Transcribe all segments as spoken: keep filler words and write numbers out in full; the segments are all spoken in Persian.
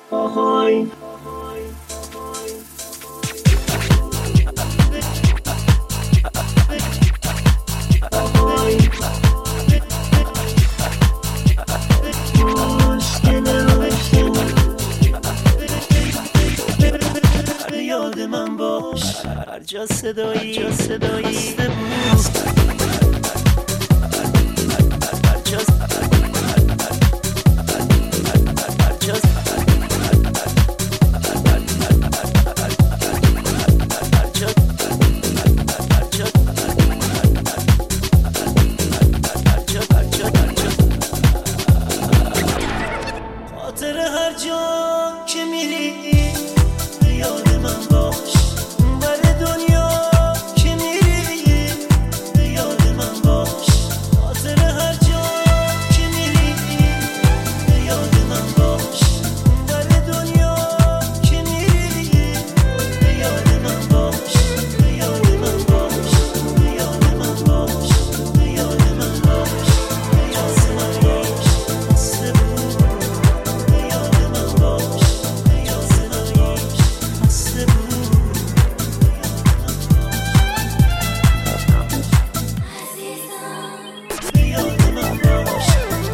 آهای یاد من باش هر جا صدایی جا صدایی خاطر هر جا که میری یاد من باش بر دنیا که میری یاد من باش خاطر هر جا که میری یاد من باش بر دنیا که میری یاد من باش یاد من باش یاد من باش یاد من باش جاز من باش خسته بود یاد من باش جاز من باش خسته بود یاد من باش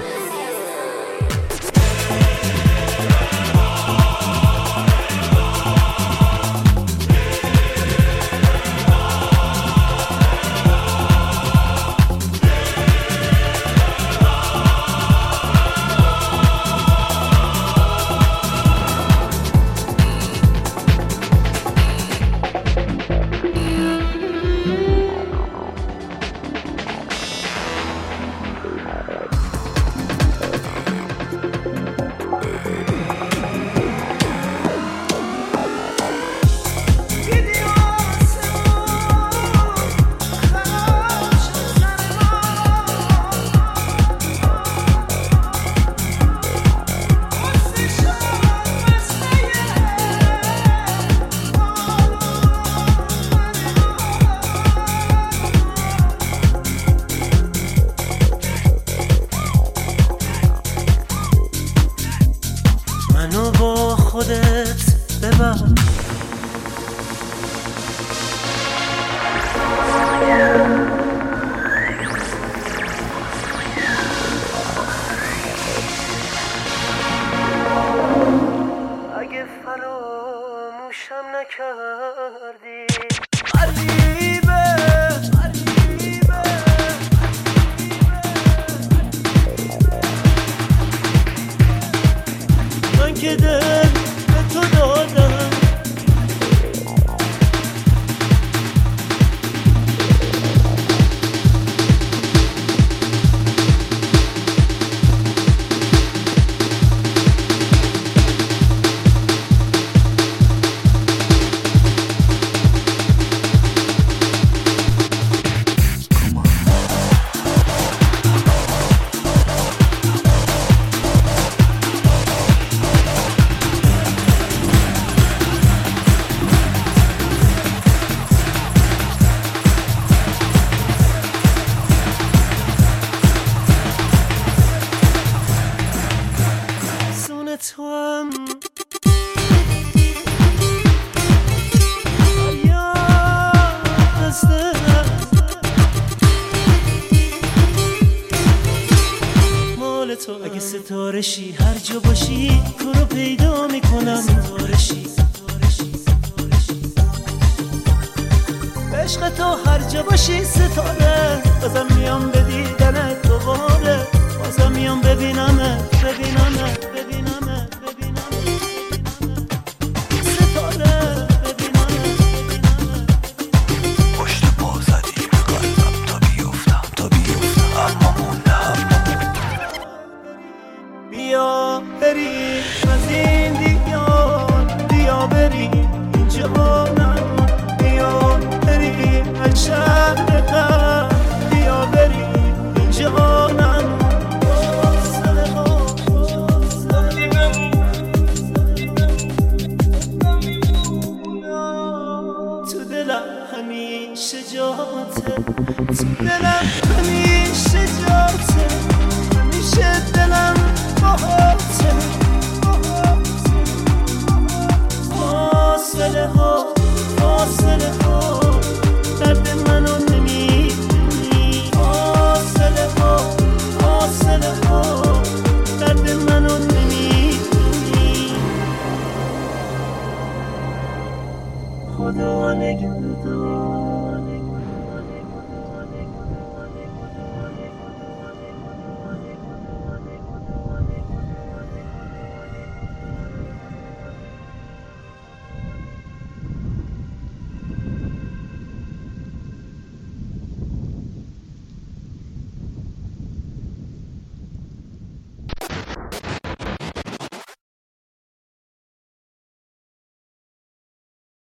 منو با خودت ببر اگه فراموشم نکردی غریبه غریبه من که دل به تو دادم سون تو هم مال تو اگه ستاره شی هر جا باشی تو رو پیدا میکنم ستاره شی عشق تو هر جا باشی ستاره بازم میام به دیدنت دوباره بازم میام ببینمت ببینمت ببینمت ببینمت ستاره ببینمت پشت پا زدی به قلبم تا بیفتم تا بیفتم اما موندم بیا بریم از این دیار بیا بریم اینجا نمون بیا بریم از شهر